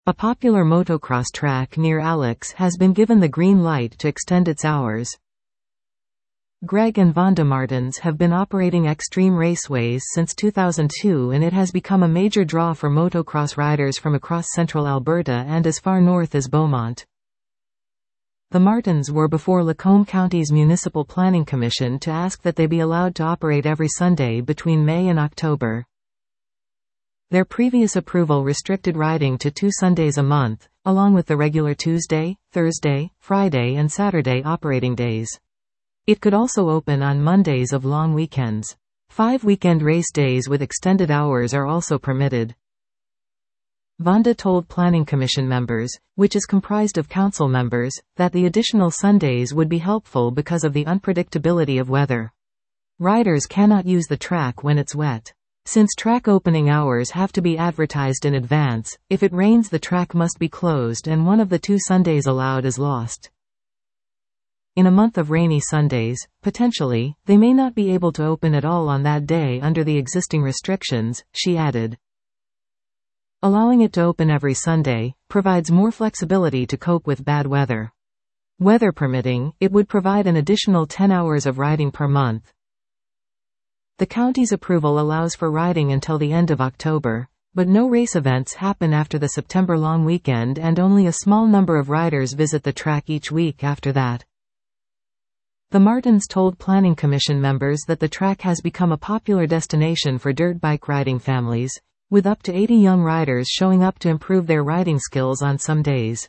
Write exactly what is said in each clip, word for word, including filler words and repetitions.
A popular motocross track near Alex has been given the green light to extend its hours. Greg and Vonda Martins have been operating Extreme Raceways since two thousand two, and it has become a major draw for motocross riders from across central Alberta and as far north as Beaumont. The Martins were before Lacombe County's Municipal Planning Commission to ask that they be allowed to operate every Sunday between May and October. Their previous approval restricted riding to two Sundays a month, along with the regular Tuesday, Thursday, Friday and Saturday operating days. It could also open on Mondays of long weekends. Five weekend race days with extended hours are also permitted. Vonda told Planning Commission members, which is comprised of council members, that the additional Sundays would be helpful because of the unpredictability of weather. Riders cannot use the track when it's wet. Since track opening hours have to be advertised in advance, if it rains the track must be closed and one of the two Sundays allowed is lost. In a month of rainy Sundays, potentially, they may not be able to open at all on that day under the existing restrictions, she added. Allowing it to open every Sunday provides more flexibility to cope with bad weather. Weather permitting, it would provide an additional ten hours of riding per month. The county's approval allows for riding until the end of October, but no race events happen after the September long weekend and only a small number of riders visit the track each week after that. The Martins told Planning Commission members that the track has become a popular destination for dirt bike riding families, with up to eighty young riders showing up to improve their riding skills on some days.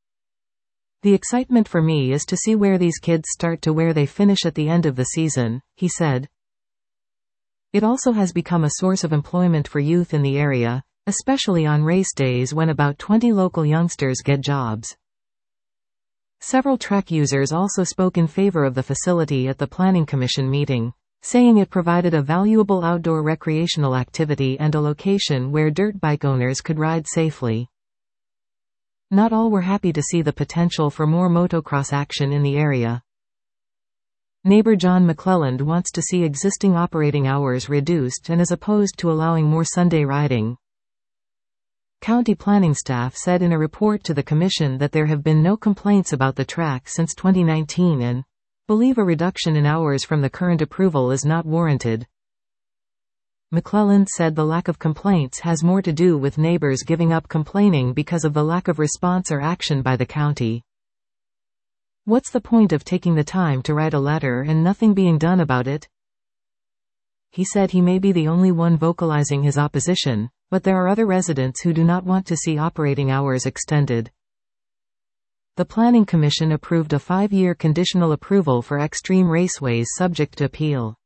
The excitement for me is to see where these kids start to where they finish at the end of the season, he said. It also has become a source of employment for youth in the area, especially on race days when about twenty local youngsters get jobs. Several track users also spoke in favor of the facility at the Planning Commission meeting, saying it provided a valuable outdoor recreational activity and a location where dirt bike owners could ride safely. Not all were happy to see the potential for more motocross action in the area. Neighbor John McClelland wants to see existing operating hours reduced and is opposed to allowing more Sunday riding. County planning staff said in a report to the commission that there have been no complaints about the track since twenty nineteen and believe a reduction in hours from the current approval is not warranted. McClelland said the lack of complaints has more to do with neighbors giving up complaining because of the lack of response or action by the county. What's the point of taking the time to write a letter and nothing being done about it? He said he may be the only one vocalizing his opposition, but there are other residents who do not want to see operating hours extended. The Planning Commission approved a five-year conditional approval for Extreme Raceways subject to appeal.